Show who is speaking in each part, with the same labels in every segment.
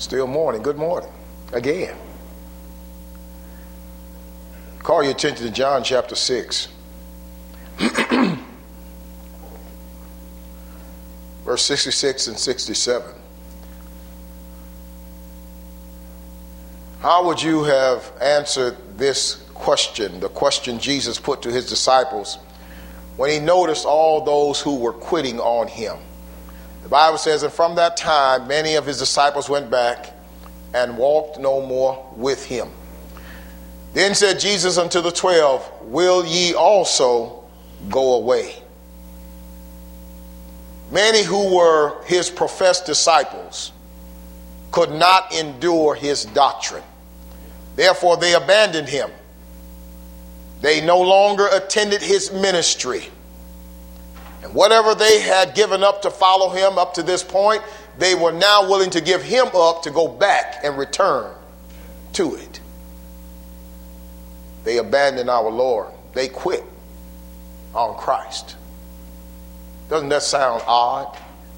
Speaker 1: Still morning. Good morning. Again. Call your attention to John chapter 6. Verse 66 and 67. How would you have answered this question, the question Jesus put to his disciples when he noticed all those who were quitting on him? The Bible says, and from that time, many of his disciples went back and walked no more with him. Then said Jesus unto the 12, will ye also go away? Many who were his professed disciples could not endure his doctrine. Therefore, they abandoned him. They no longer attended his ministry. And whatever they had given up to follow him up to this point, they were now willing to give him up to go back and return to it. They abandoned our Lord. They quit on Christ. Doesn't that sound odd?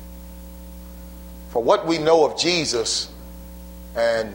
Speaker 1: For what we know of Jesus, and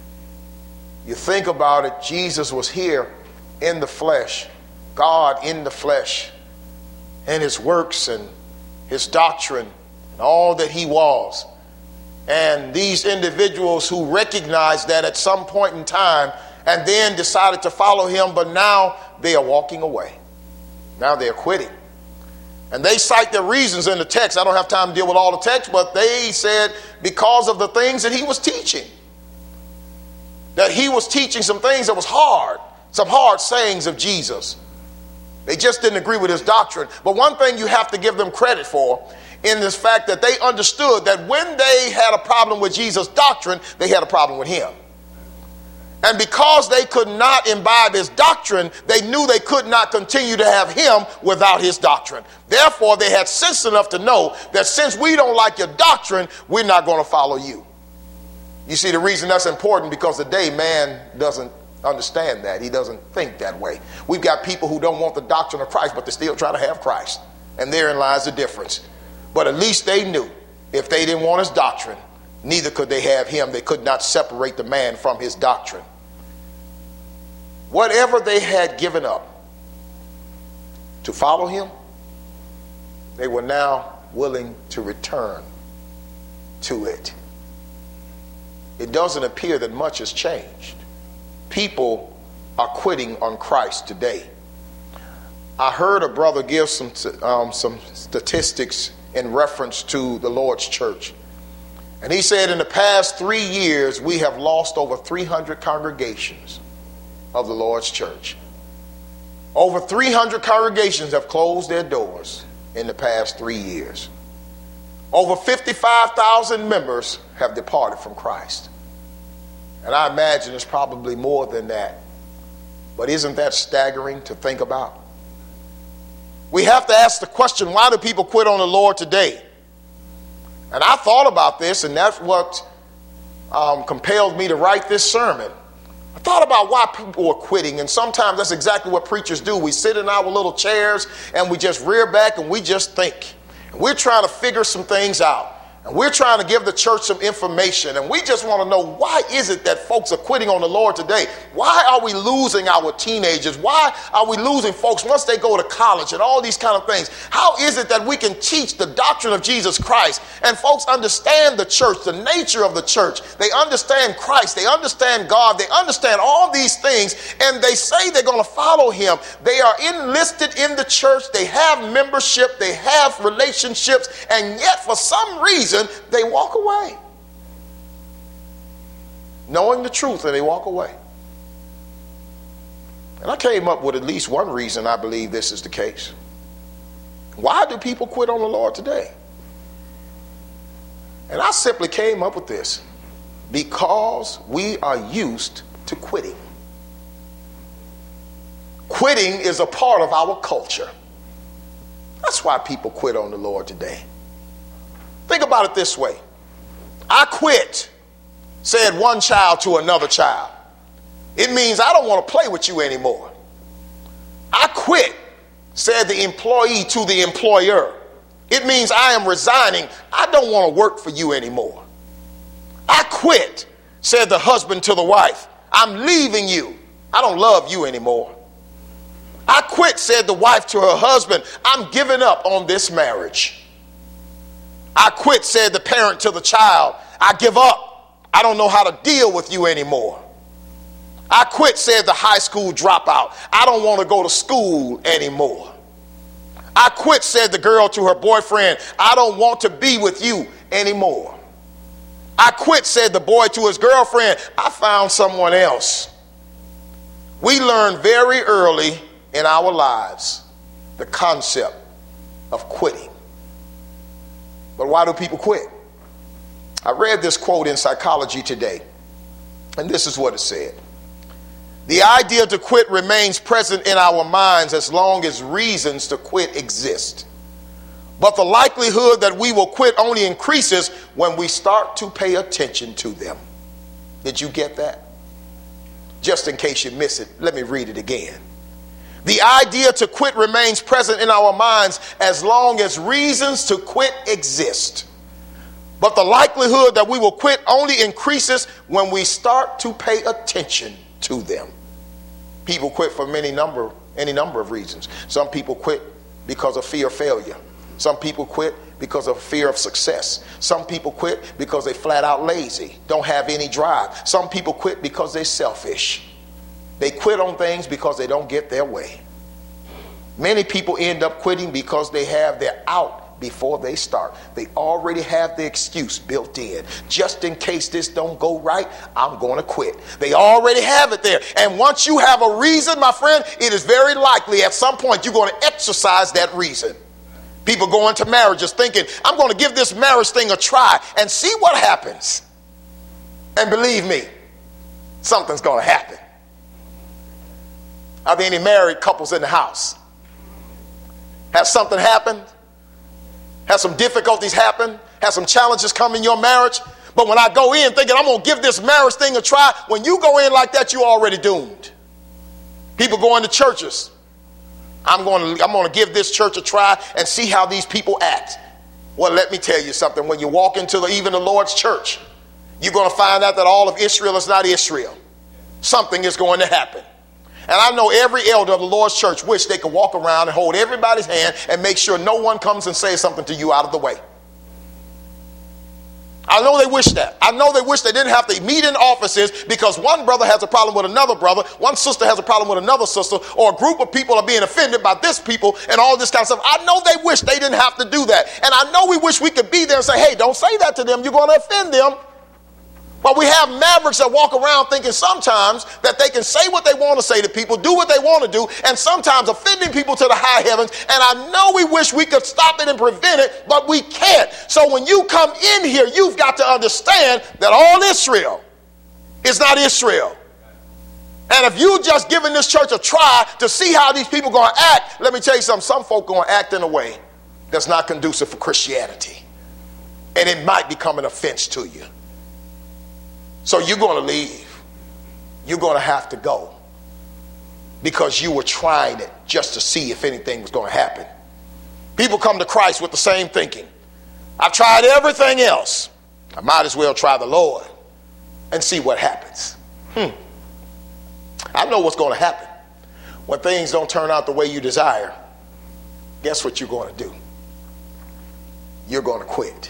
Speaker 1: you think about it, Jesus was here in the flesh, God in the flesh, and his works and his doctrine and all that he was. And these individuals who recognized that at some point in time and then decided to follow him, but now they are walking away. Now they are quitting. And they cite their reasons in the text. I don't have time to deal with all the text, but they said because of the things that he was teaching. That he was teaching some things that was hard, some hard sayings of Jesus. They just didn't agree with his doctrine. But one thing you have to give them credit for in this fact that they understood that when they had a problem with Jesus' doctrine, they had a problem with him. And because they could not imbibe his doctrine, they knew they could not continue to have him without his doctrine. Therefore, they had sense enough to know that since we don't like your doctrine, we're not going to follow you. You see, the reason that's important because today man doesn't understand that. He doesn't think that way. We've got people who don't want the doctrine of Christ, but they still try to have Christ. And therein lies the difference. But at least they knew if they didn't want his doctrine, neither could they have him. They could not separate the man from his doctrine. Whatever they had given up to follow him, they were now willing to return to it. It doesn't appear that much has changed. People are quitting on Christ today. I heard a brother give some statistics in reference to the Lord's church. And he said in the past 3 years, we have lost over 300 congregations of the Lord's church. Over 300 congregations have closed their doors in the past 3 years. Over 55,000 members have departed from Christ. And I imagine it's probably more than that. But isn't that staggering to think about? We have to ask the question, why do people quit on the Lord today? And I thought about this, and that's what compelled me to write this sermon. I thought about why people are quitting, and sometimes that's exactly what preachers do. We sit in our little chairs and we just rear back and we just think. And we're trying to figure some things out. And we're trying to give the church some information. And we just want to know, why is it that folks are quitting on the Lord today? Why are we losing our teenagers? Why are we losing folks once they go to college and all these kind of things? How is it that we can teach the doctrine of Jesus Christ and folks understand the church, the nature of the church? They understand Christ. They understand God. They understand all these things. And they say they're going to follow him. They are enlisted in the church. They have membership. They have relationships. And yet for some reason, they walk away. Knowing the truth, and they walk away. And I came up with at least one reason I believe this is the case. Why do people quit on the Lord today? And I simply came up with this. Because we are used to quitting. Quitting is a part of our culture. That's why people quit on the Lord today. Think about it this way. I quit, said one child to another child. It means I don't want to play with you anymore. I quit, said the employee to the employer. It means I am resigning. I don't want to work for you anymore. I quit, said the husband to the wife. I'm leaving you. I don't love you anymore. I quit, said the wife to her husband. I'm giving up on this marriage. I quit, said the parent to the child. I give up. I don't know how to deal with you anymore. I quit, said the high school dropout. I don't want to go to school anymore. I quit, said the girl to her boyfriend. I don't want to be with you anymore. I quit, said the boy to his girlfriend. I found someone else. We learn very early in our lives the concept of quitting. But why do people quit? I read this quote in Psychology Today, and this is what it said. The idea to quit remains present in our minds as long as reasons to quit exist. But the likelihood that we will quit only increases when we start to pay attention to them. Did you get that? Just in case you miss it, let me read it again. The idea to quit remains present in our minds as long as reasons to quit exist. But the likelihood that we will quit only increases when we start to pay attention to them. People quit for any number of reasons. Some people quit because of fear of failure. Some people quit because of fear of success. Some people quit because they flat out lazy, don't have any drive. Some people quit because they're selfish. They quit on things because they don't get their way. Many people end up quitting because they have their out before they start. They already have the excuse built in. Just in case this don't go right, I'm going to quit. They already have it there. And once you have a reason, my friend, it is very likely at some point you're going to exercise that reason. People go into marriages thinking, I'm going to give this marriage thing a try and see what happens. And believe me, something's going to happen. Are there any married couples in the house? Has something happened? Has some difficulties happened? Has some challenges come in your marriage? But when I go in thinking I'm going to give this marriage thing a try, when you go in like that, you're already doomed. People go into churches. I'm going to give this church a try and see how these people act. Well, let me tell you something. When you walk into even the Lord's church, you're going to find out that all of Israel is not Israel. Something is going to happen. And I know every elder of the Lord's church wish they could walk around and hold everybody's hand and make sure no one comes and says something to you out of the way. I know they wish that. I know they wish they didn't have to meet in offices because one brother has a problem with another brother, one sister has a problem with another sister, or a group of people are being offended by this people and all this kind of stuff. I know they wish they didn't have to do that. And I know we wish we could be there and say, hey, don't say that to them. You're going to offend them. But we have mavericks that walk around thinking sometimes that they can say what they want to say to people, do what they want to do, and sometimes offending people to the high heavens. And I know we wish we could stop it and prevent it, but we can't. So when you come in here, you've got to understand that all Israel is not Israel. And if you just giving this church a try to see how these people are going to act, let me tell you something. Some folk are going to act in a way that's not conducive for Christianity. And it might become an offense to you. So you're going to leave. You're going to have to go because you were trying it just to see if anything was going to happen. People come to Christ with the same thinking. I've tried everything else. I might as well try the Lord and see what happens. I know what's going to happen. When things don't turn out the way you desire, guess what you're going to do? You're going to quit.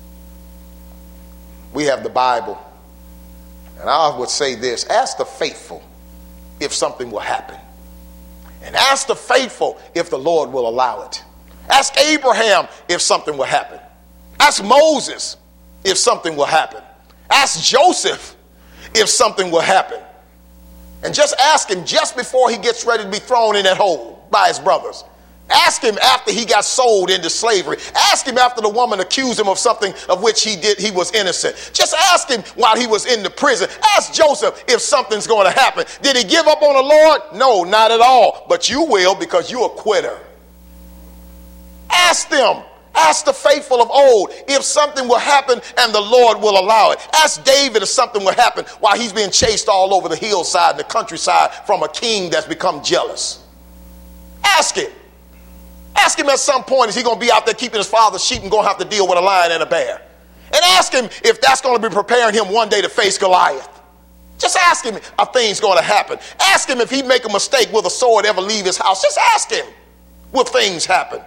Speaker 1: We have the Bible. And I would say this, ask the faithful if something will happen. And ask the faithful if the Lord will allow it. Ask Abraham if something will happen. Ask Moses if something will happen. Ask Joseph if something will happen. And just ask him just before he gets ready to be thrown in that hole by his brothers. Ask him after he got sold into slavery. Ask him after the woman accused him of something of which he was innocent. Just ask him while he was in the prison. Ask Joseph if something's going to happen. Did he give up on the Lord? No, not at all. But you will because you're a quitter. Ask them. Ask the faithful of old if something will happen and the Lord will allow it. Ask David if something will happen while he's being chased all over the hillside and the countryside from a king that's become jealous. Ask him. Ask him at some point, is he going to be out there keeping his father's sheep and going to have to deal with a lion and a bear? And ask him if that's going to be preparing him one day to face Goliath. Just ask him, are things going to happen? Ask him if he make a mistake, will the sword ever leave his house? Just ask him, will things happen?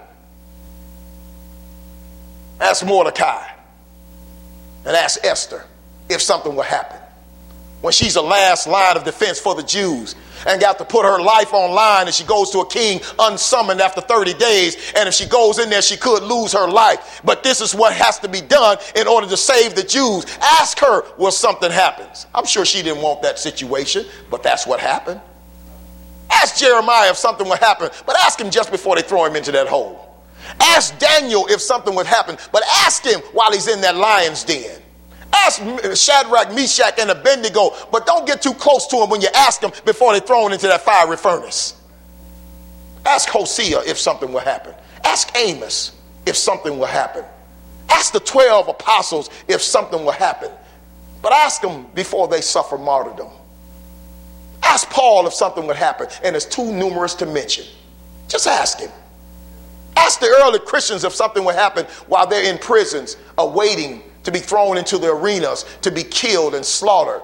Speaker 1: Ask Mordecai and ask Esther if something will happen. When she's the last line of defense for the Jews and got to put her life on line, and she goes to a king unsummoned after 30 days. And if she goes in there, she could lose her life. But this is what has to be done in order to save the Jews. Ask her, will something happen? I'm sure she didn't want that situation, but that's what happened. Ask Jeremiah if something would happen, but ask him just before they throw him into that hole. Ask Daniel if something would happen, but ask him while he's in that lion's den. Ask Shadrach, Meshach, and Abednego, but don't get too close to him when you ask them before they're thrown into that fiery furnace. Ask Hosea if something will happen. Ask Amos if something will happen. Ask the 12 apostles if something will happen. But ask them before they suffer martyrdom. Ask Paul if something would happen, and it's too numerous to mention. Just ask him. Ask the early Christians if something would happen while they're in prisons, awaiting to be thrown into the arenas, to be killed and slaughtered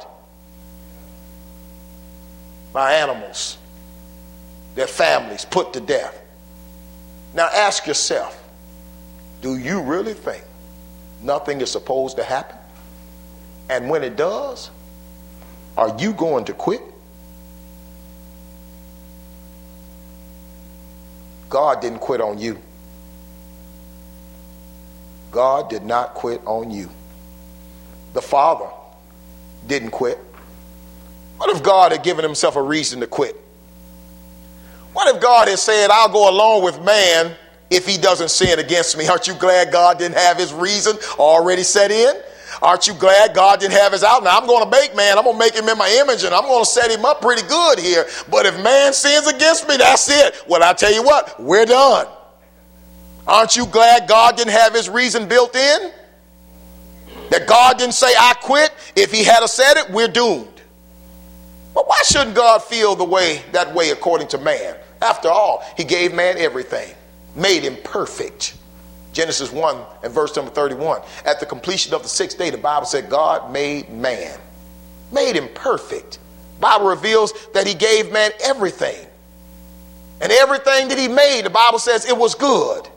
Speaker 1: by animals, their families put to death. Now ask yourself, do you really think nothing is supposed to happen? And when it does, are you going to quit? God didn't quit on you. God did not quit on you. The Father didn't quit. What if God had given himself a reason to quit? What if God had said, I'll go along with man if he doesn't sin against me? Aren't you glad God didn't have his reason already set in? Aren't you glad God didn't have his out? Now I'm going to make man. I'm going to make him in my image, and I'm going to set him up pretty good here. But if man sins against me, that's it. Well, I tell you what, we're done. Aren't you glad God didn't have his reason built in? That God didn't say, I quit. If he had said it, we're doomed. But why shouldn't God feel that way according to man? After all, he gave man everything, made him perfect. Genesis 1 and verse number 31. At the completion of the 6th day, the Bible said God made man, made him perfect. The Bible reveals that he gave man everything. And everything that he made, the Bible says it was good.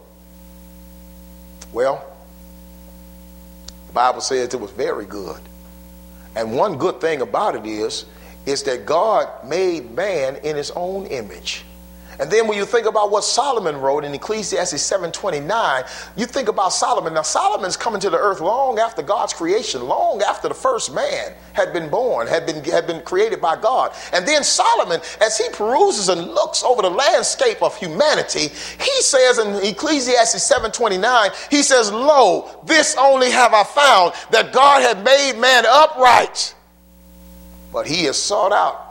Speaker 1: Well, the Bible says it was very good. And one good thing about it is that God made man in his own image. And then when you think about what Solomon wrote in Ecclesiastes 7:29, you think about Solomon. Now, Solomon's coming to the earth long after God's creation, long after the first man had been born, had been created by God. And then Solomon, as he peruses and looks over the landscape of humanity, he says in Ecclesiastes 7:29, he says, lo, this only have I found, that God had made man upright, but he has sought out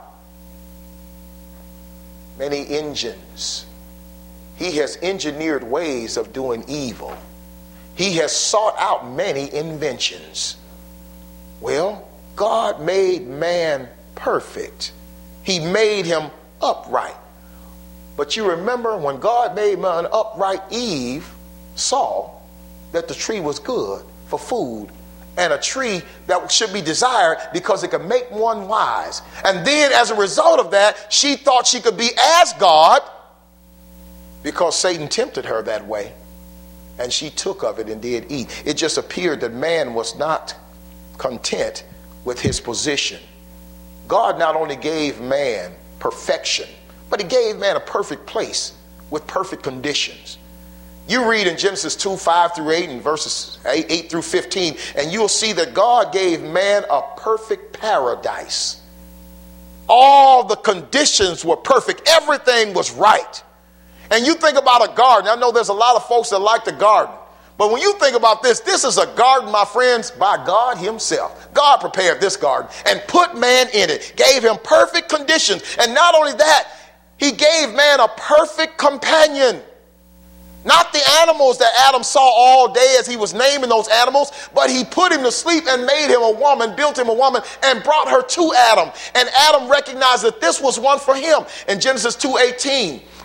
Speaker 1: many engines. He has engineered ways of doing evil. He has sought out many inventions. Well, God made man perfect. He made him upright. But you remember when God made man upright, Eve saw that the tree was good for food, and a tree that should be desired because it could make one wise. And then as a result of that, she thought she could be as God because Satan tempted her that way. And she took of it and did eat. It just appeared that man was not content with his position. God not only gave man perfection, but he gave man a perfect place with perfect conditions. You read in Genesis 2:5-8 and verses 8 through 15, and you'll see that God gave man a perfect paradise. All the conditions were perfect. Everything was right. And you think about a garden. I know there's a lot of folks that like the garden. But when you think about this is a garden, my friends, by God himself. God prepared this garden and put man in it, gave him perfect conditions. And not only that, he gave man a perfect companion. Not the animals that Adam saw all day as he was naming those animals, but he put him to sleep and made him a woman, built him a woman, and brought her to Adam. And Adam recognized that this was one for him. In Genesis 2:18,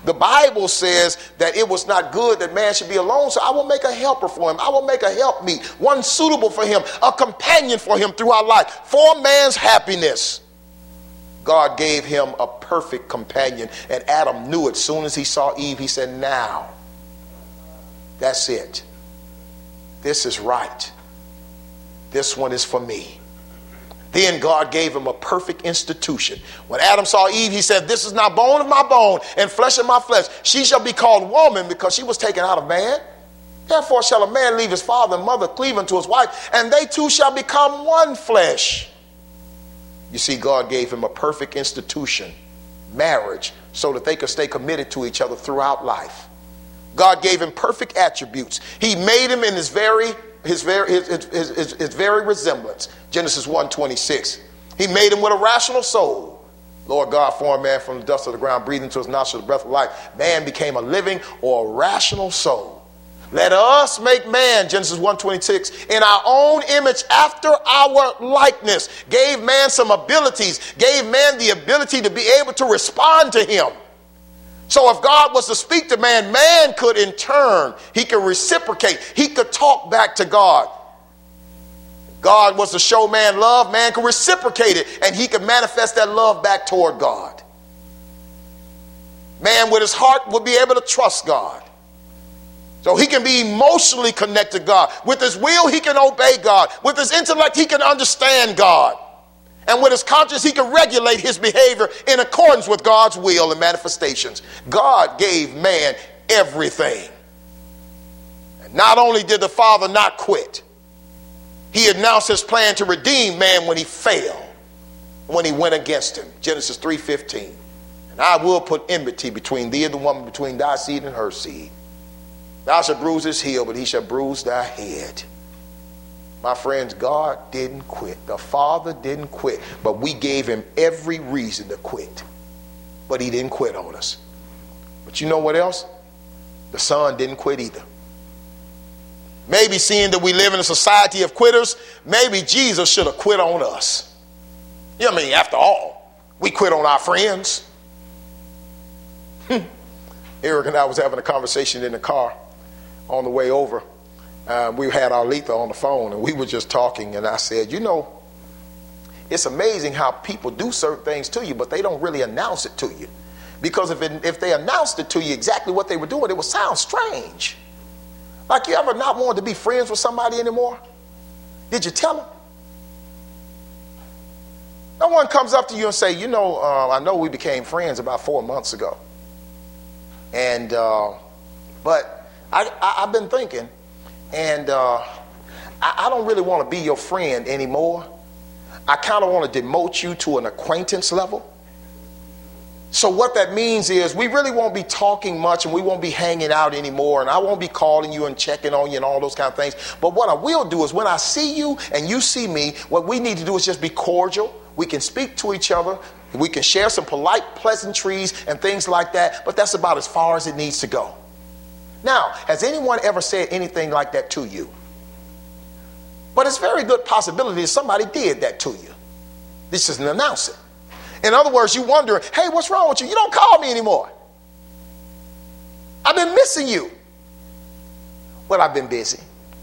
Speaker 1: The Bible says that it was not good that man should be alone, so I will make a helper for him. I will make a helpmeet, one suitable for him, a companion for him throughout life, for man's happiness. God gave him a perfect companion, and Adam knew it. As soon as he saw Eve, he said, now, that's it. This is right. This one is for me. Then God gave him a perfect institution. When Adam saw Eve, he said, this is not bone of my bone and flesh of my flesh. She shall be called woman because she was taken out of man. Therefore shall a man leave his father and mother, cleave unto his wife, and they two shall become one flesh. You see, God gave him a perfect institution, marriage, so that they could stay committed to each other throughout life. God gave him perfect attributes. He made him in his very resemblance. Genesis 1:26. He made him with a rational soul. Lord God formed man from the dust of the ground, breathed into his nostrils the breath of life. Man became a living or a rational soul. Let us make man, Genesis 1:26, in our own image after our likeness. Gave man some abilities, gave man the ability to be able to respond to him. So if God was to speak to man, man could in turn, he could reciprocate, he could talk back to God. God was to show man love, man could reciprocate it, and he could manifest that love back toward God. Man with his heart would be able to trust God. So he can be emotionally connected to God. With his will, he can obey God. With his intellect, he can understand God. And with his conscience, he can regulate his behavior in accordance with God's will and manifestations. God gave man everything. And not only did the Father not quit, he announced his plan to redeem man when he failed, when he went against him. Genesis 3:15. And I will put enmity between thee and the woman, between thy seed and her seed. Thou shalt bruise his heel, but he shall bruise thy head. My friends, God didn't quit. The Father didn't quit, but we gave him every reason to quit. But he didn't quit on us. But you know what else? The Son didn't quit either. Maybe seeing that we live in a society of quitters, maybe Jesus should have quit on us. You know what I mean? After all, we quit on our friends. Eric and I was having a conversation in the car on the way over. We had our Letha on the phone, and we were just talking, and I said, you know, it's amazing how people do certain things to you, but they don't really announce it to you. Because if they announced it to you exactly what they were doing, it would sound strange. Like, you ever not wanted to be friends with somebody anymore? Did you tell them? No one comes up to you and say, you know, I know we became friends about 4 months ago. And, but I've been thinking, and I don't really want to be your friend anymore. I kind of want to demote you to an acquaintance level. So what that means is we really won't be talking much, and we won't be hanging out anymore, and I won't be calling you and checking on you and all those kind of things. But what I will do is when I see you and you see me, what we need to do is just be cordial. We can speak to each other. We can share some polite pleasantries and things like that, but that's about as far as it needs to go. Now, has anyone ever said anything like that to you? But it's a very good possibility that somebody did that to you. This is an announcement. In other words, you wonder, hey, what's wrong with you? You don't call me anymore. I've been missing you. Well, I've been busy.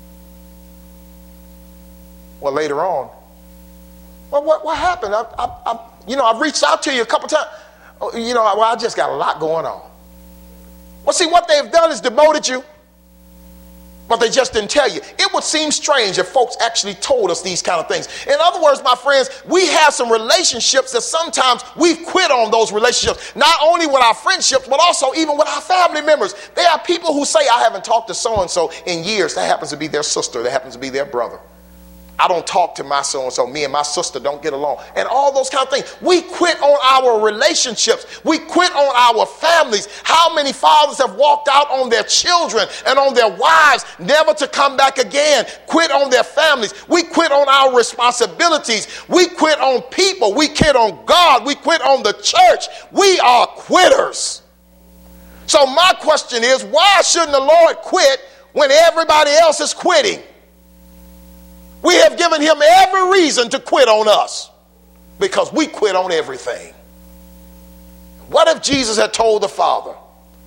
Speaker 1: Well, later on, well, what happened? I've reached out to you a couple times. I just got a lot going on. Well, see, what they've done is demoted you, but they just didn't tell you. It would seem strange if folks actually told us these kind of things. In other words, my friends, we have some relationships that sometimes we've quit on those relationships, not only with our friendships, but also even with our family members. There are people who say, I haven't talked to so-and-so in years. That happens to be their sister. That happens to be their brother. I don't talk to my so-and-so. Me and my sister don't get along. And all those kind of things. We quit on our relationships. We quit on our families. How many fathers have walked out on their children and on their wives, never to come back again? Quit on their families. We quit on our responsibilities. We quit on people. We quit on God. We quit on the church. We are quitters. So my question is, why shouldn't the Lord quit when everybody else is quitting? We have given him every reason to quit on us because we quit on everything. What if Jesus had told the Father,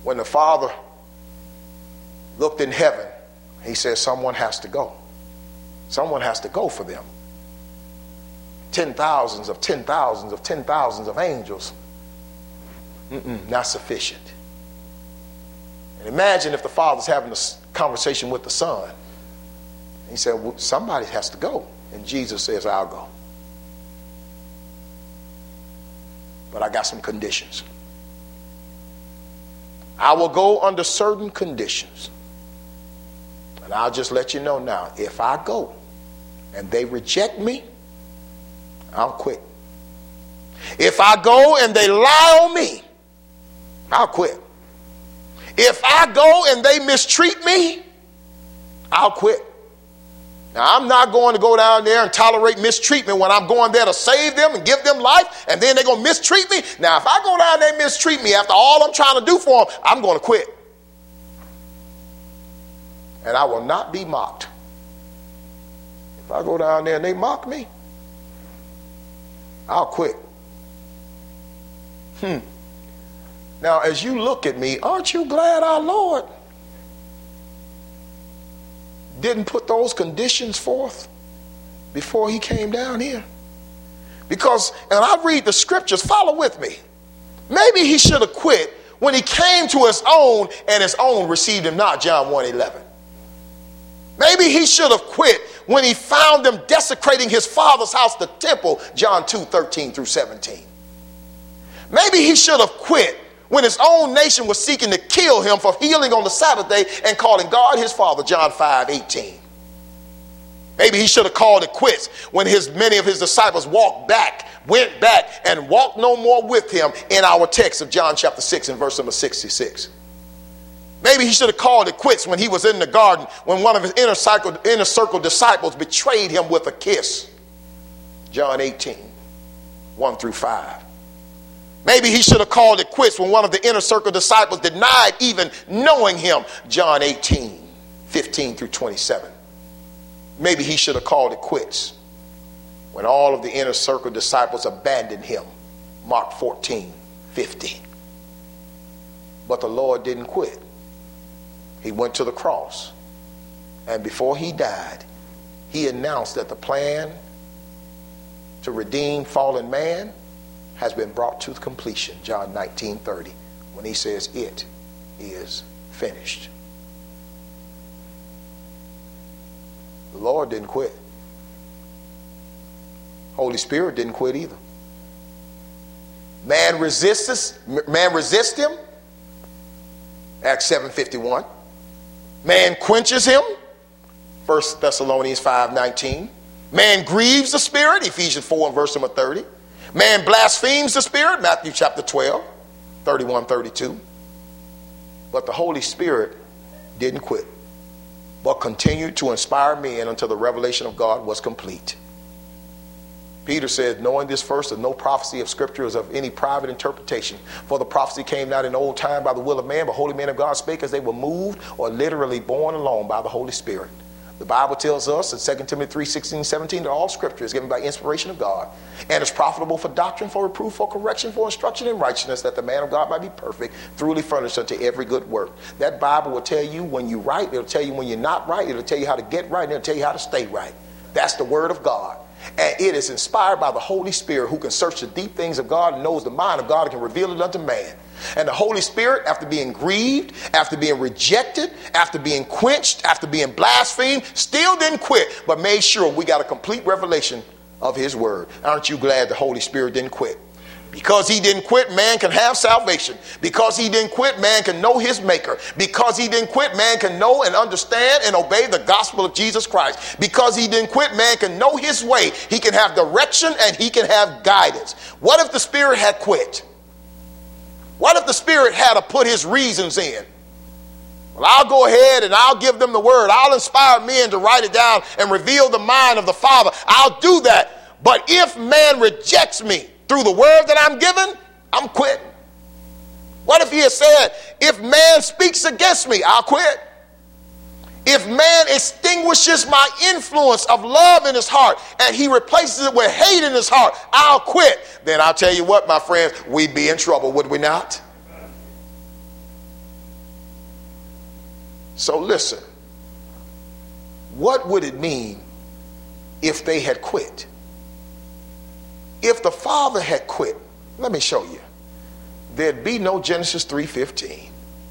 Speaker 1: when the Father looked in heaven, he said, someone has to go. Someone has to go for them. 10,000s of 10,000s of 10,000s of angels. Not sufficient. And imagine if the Father's having a conversation with the Son. He said, well, somebody has to go. And Jesus says, I'll go. But I got some conditions. I will go under certain conditions. And I'll just let you know now, if I go and they reject me, I'll quit. If I go and they lie on me, I'll quit. If I go and they mistreat me, I'll quit. Now, I'm not going to go down there and tolerate mistreatment when I'm going there to save them and give them life, and then they're going to mistreat me. Now, if I go down there and mistreat me after all I'm trying to do for them, I'm going to quit. And I will not be mocked. If I go down there and they mock me, I'll quit. Now, as you look at me, aren't you glad our Lord didn't put those conditions forth before he came down here? Because, and I read the scriptures, follow with me. Maybe he should have quit when he came to his own and his own received him not, John 1:11. Maybe he should have quit when he found them desecrating his father's house, the temple, John 2:13 through 17. Maybe he should have quit when his own nation was seeking to kill him for healing on the Sabbath day and calling God his father, John 5:18. Maybe he should have called it quits when many of his disciples went back and walked no more with him in our text of John chapter 6 and verse number 66. Maybe he should have called it quits when he was in the garden when one of his inner circle disciples betrayed him with a kiss. John 18:1 through 5. Maybe he should have called it quits when one of the inner circle disciples denied even knowing him. John 18:15 through 27. Maybe he should have called it quits when all of the inner circle disciples abandoned him. Mark 14:50. But the Lord didn't quit. He went to the cross. And before he died, he announced that the plan to redeem fallen man has been brought to completion. John 19:30, when he says, it is finished. The Lord didn't quit. Holy Spirit didn't quit either. Man resists him. Acts 7:51. Man quenches him. 1 Thessalonians 5:19. Man grieves the Spirit. Ephesians 4 and verse number 30. Man blasphemes the Spirit. Matthew chapter 12, 31-32. But the Holy Spirit didn't quit, but continued to inspire men until the revelation of God was complete. Peter said, knowing this first, that no prophecy of Scripture is of any private interpretation. For the prophecy came not in old time by the will of man, but holy men of God spake as they were moved or literally borne along by the Holy Spirit. The Bible tells us in 2 Timothy 3:16-17 that all Scripture is given by inspiration of God and is profitable for doctrine, for reproof, for correction, for instruction in righteousness, that the man of God might be perfect, thoroughly furnished unto every good work. That Bible will tell you when you're right. It'll tell you when you're not right. It'll tell you how to get right, and it'll tell you how to stay right. That's the Word of God. And it is inspired by the Holy Spirit, who can search the deep things of God and knows the mind of God and can reveal it unto man. And the Holy Spirit, after being grieved, after being rejected, after being quenched, after being blasphemed, still didn't quit, but made sure we got a complete revelation of his word. Aren't you glad the Holy Spirit didn't quit? Because he didn't quit, man can have salvation. Because he didn't quit, man can know his maker. Because he didn't quit, man can know and understand and obey the gospel of Jesus Christ. Because he didn't quit, man can know his way. He can have direction and he can have guidance. What if the Spirit had quit? What if the Spirit had to put his reasons in? Well, I'll go ahead and I'll give them the word. I'll inspire men to write it down and reveal the mind of the Father. I'll do that. But if man rejects me through the word that I'm given, I'm quitting. What if he had said, if man speaks against me, I'll quit. If man extinguishes my influence of love in his heart and he replaces it with hate in his heart, I'll quit. Then I'll tell you what, my friends, we'd be in trouble, would we not? So listen, what would it mean if they had quit? If the Father had quit, let me show you. There'd be no Genesis 3:15.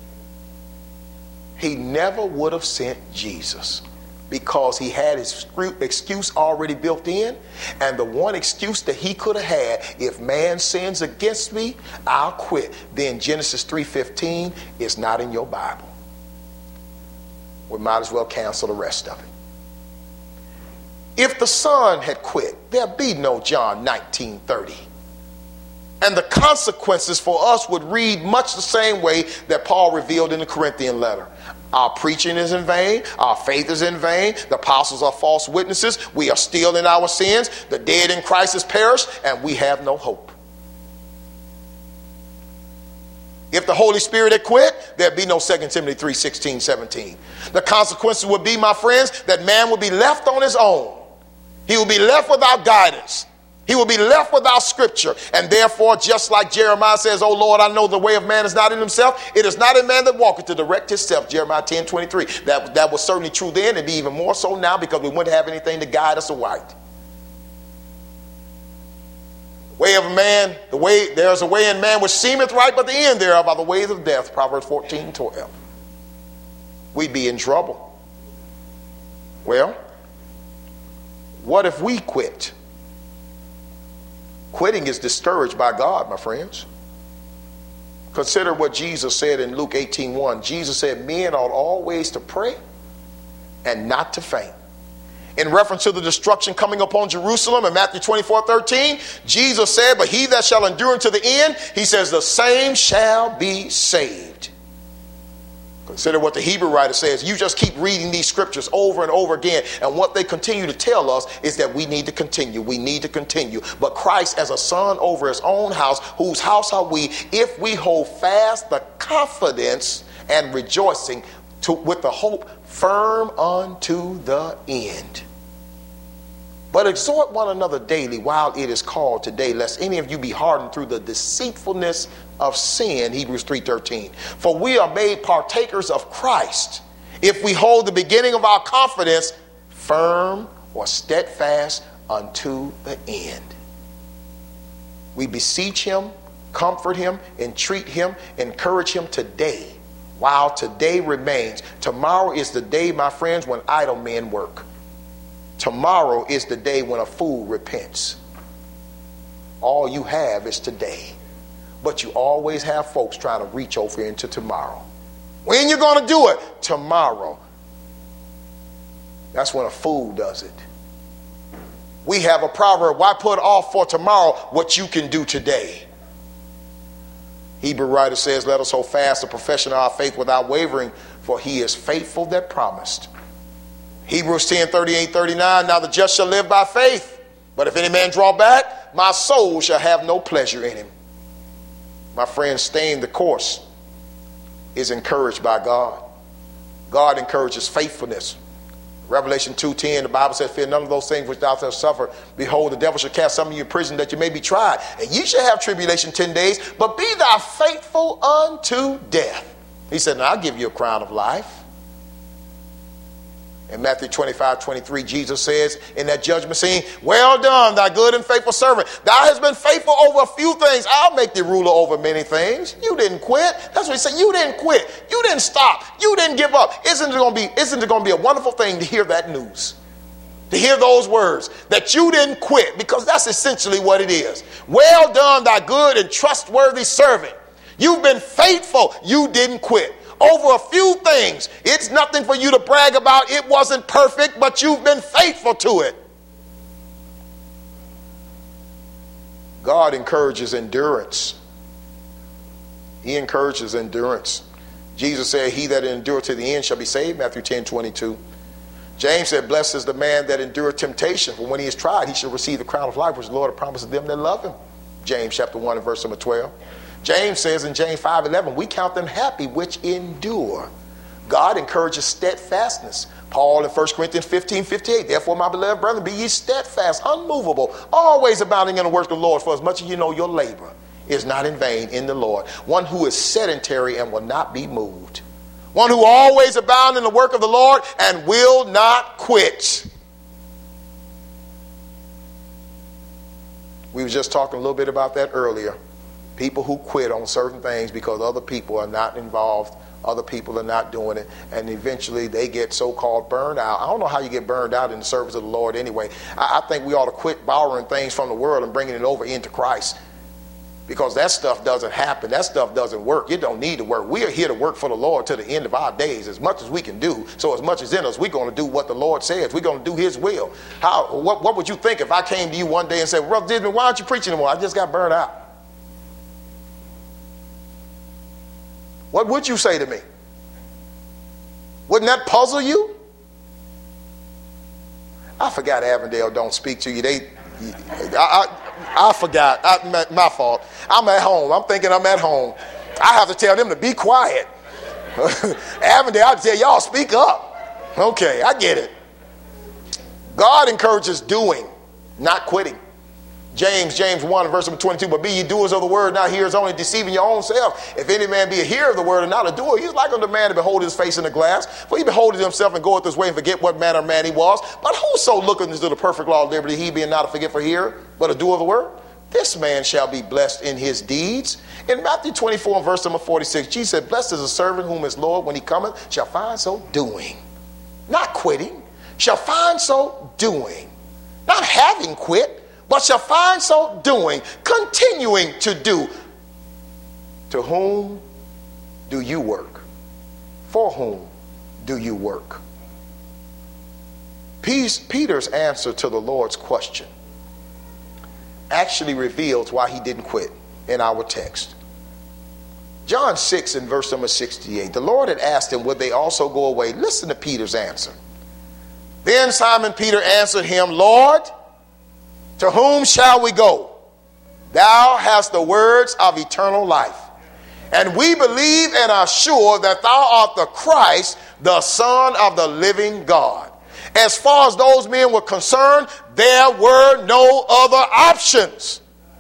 Speaker 1: He never would have sent Jesus because he had his excuse already built in. And the one excuse that he could have had, if man sins against me, I'll quit. Then Genesis 3:15 is not in your Bible. We might as well cancel the rest of it. If the Son had quit, there'd be no John 19:30. And the consequences for us would read much the same way that Paul revealed in the Corinthian letter. Our preaching is in vain. Our faith is in vain. The apostles are false witnesses. We are still in our sins. The dead in Christ has perished, and we have no hope. If the Holy Spirit had quit, there'd be no 2 Timothy 3:16-17. The consequences would be, my friends, that man would be left on his own. He will be left without guidance. He will be left without scripture. And therefore, just like Jeremiah says, "Oh Lord, I know the way of man is not in himself. It is not in man that walketh to direct himself." Jeremiah 10:23. That was certainly true then, and be even more so now, because we wouldn't have anything to guide us aright. The way of a man, there's a way in man which seemeth right, but the end thereof are the ways of death. Proverbs 14:12. We'd be in trouble. Well, what if we quit? Quitting is discouraged by God, my friends. Consider what Jesus said in Luke 18:1. Jesus said, men ought always to pray and not to faint. In reference to the destruction coming upon Jerusalem in Matthew 24:13, Jesus said, but he that shall endure unto the end, he says, the same shall be saved. Consider what the Hebrew writer says. You just keep reading these scriptures over and over again. And what they continue to tell us is that we need to continue. We need to continue. But Christ, as a son over his own house, whose house are we, if we hold fast the confidence and rejoicing with the hope firm unto the end. But exhort one another daily while it is called today, lest any of you be hardened through the deceitfulness of sin, Hebrews 3:13. For we are made partakers of Christ if we hold the beginning of our confidence firm or steadfast unto the end. We beseech him, comfort him, entreat him, encourage him today, while today remains. Tomorrow is the day, my friends, when idle men work. Tomorrow is the day when a fool repents. All you have is today. But you always have folks trying to reach over into tomorrow. When you going to do it? Tomorrow. That's when a fool does it. We have a proverb, why put off for tomorrow what you can do today? Hebrew writer says, let us hold fast the profession of our faith without wavering, for he is faithful that promised. Hebrews 10:38-39, now the just shall live by faith, but if any man draw back, my soul shall have no pleasure in him. My friend, staying the course is encouraged by God. God encourages faithfulness. Revelation 2:10, the Bible says, fear none of those things which thou shalt suffer. Behold, the devil shall cast some of you in prison that you may be tried. And you shall have tribulation 10 days, but be thou faithful unto death. He said, now I'll give you a crown of life. In Matthew 25:23, Jesus says in that judgment scene, well done, thy good and faithful servant. Thou hast been faithful over a few things. I'll make thee ruler over many things. You didn't quit. That's what he said. You didn't quit. You didn't stop. You didn't give up. Isn't it going to be a wonderful thing to hear that news? To hear those words, that you didn't quit, because that's essentially what it is. Well done, thy good and trustworthy servant. You've been faithful. You didn't quit. Over a few things. It's nothing for you to brag about. It wasn't perfect, but you've been faithful to it. God encourages endurance. He encourages endurance. Jesus said, he that endureth to the end shall be saved, Matthew 10:22. James said, blessed is the man that endureth temptation, for when he is tried, he shall receive the crown of life, which the Lord hath promised to them that love him. James chapter 1 and verse number 12. James says in James 5:11, we count them happy which endure. God encourages steadfastness. Paul in 1 Corinthians 15:58, therefore, my beloved brethren, be ye steadfast, unmovable, always abounding in the work of the Lord, for as much as you know your labor is not in vain in the Lord. One who is sedentary and will not be moved. One who always abound in the work of the Lord and will not quit. We were just talking a little bit about that earlier. People who quit on certain things because other people are not involved, other people are not doing it, and eventually they get so-called burned out. I don't know how you get burned out in the service of the Lord anyway. I think we ought to quit borrowing things from the world and bringing it over into Christ, because that stuff doesn't happen. That stuff doesn't work. It don't need to work. We are here to work for the Lord to the end of our days as much as we can do. So as much as in us, we're going to do what the Lord says. We're going to do his will. What would you think if I came to you one day and said, Brother Disney, why aren't you preaching anymore? I just got burned out. What would you say to me? Wouldn't that puzzle you? I forgot Avondale don't speak to you. I forgot. My fault. I'm at home. I'm thinking I'm at home. I have to tell them to be quiet. Avondale, I tell y'all, speak up. Okay, I get it. God encourages doing, not quitting. James 1, verse number 22, but be ye doers of the word, not hearers only, deceiving your own self. If any man be a hearer of the word and not a doer, he's like unto a man to behold his face in the glass. For he beholdeth himself and goeth his way and forget what manner of man he was. But whoso looketh into the perfect law of liberty, he being not a forgetful hearer, but a doer of the word, this man shall be blessed in his deeds. In Matthew 24, verse number 46, Jesus said, blessed is a servant whom his Lord, when he cometh, shall find so doing. Not quitting, shall find so doing. Not having quit, but shall find so doing, continuing to do. To whom do you work? For whom do you work? Peter's answer to the Lord's question actually reveals why he didn't quit in our text. John 6 and verse number 68. The Lord had asked him, would they also go away? Listen to Peter's answer. Then Simon Peter answered him, Lord, to whom shall we go? Thou hast the words of eternal life. And we believe and are sure that thou art the Christ, the Son of the living God. As far as those men were concerned, there were no other options.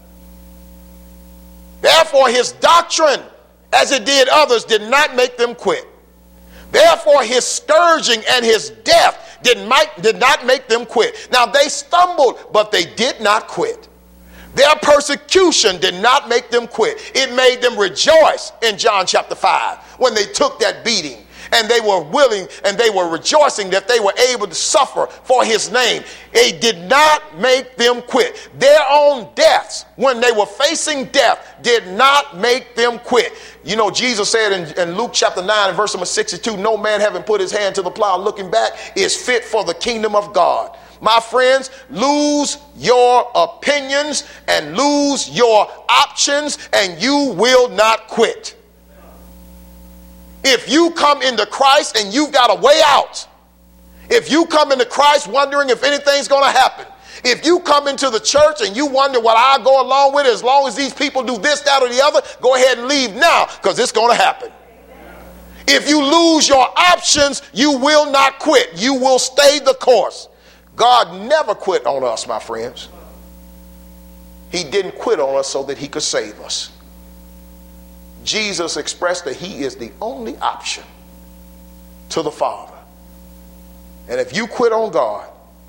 Speaker 1: Therefore, his doctrine, as it did others, did not make them quit. Therefore, his scourging and his death did not make them quit. Now, they stumbled, but they did not quit. Their persecution did not make them quit. It made them rejoice in John chapter 5 when they took that beating. And they were willing and they were rejoicing that they were able to suffer for his name. It did not make them quit. Their own deaths, when they were facing death, did not make them quit. You know, Jesus said in Luke chapter 9 and verse number 62, no man having put his hand to the plow looking back is fit for the kingdom of God. My friends, lose your opinions and lose your options and you will not quit. If you come into Christ and you've got a way out, if you come into Christ wondering if anything's going to happen, if you come into the church and you wonder what I go along with as long as these people do this, that, or the other, go ahead and leave now because it's going to happen. If you lose your options, you will not quit. You will stay the course. God never quit on us, my friends. He didn't quit on us so that he could save us. Jesus expressed that he is the only option to the Father. And if you quit on God,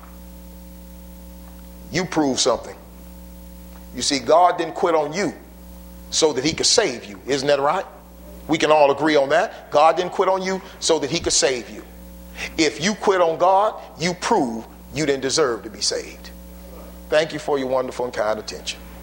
Speaker 1: you prove something. You see, God didn't quit on you so that he could save you. Isn't that right? We can all agree on that. God didn't quit on you so that he could save you. If you quit on God, you prove you didn't deserve to be saved. Thank you for your wonderful and kind attention.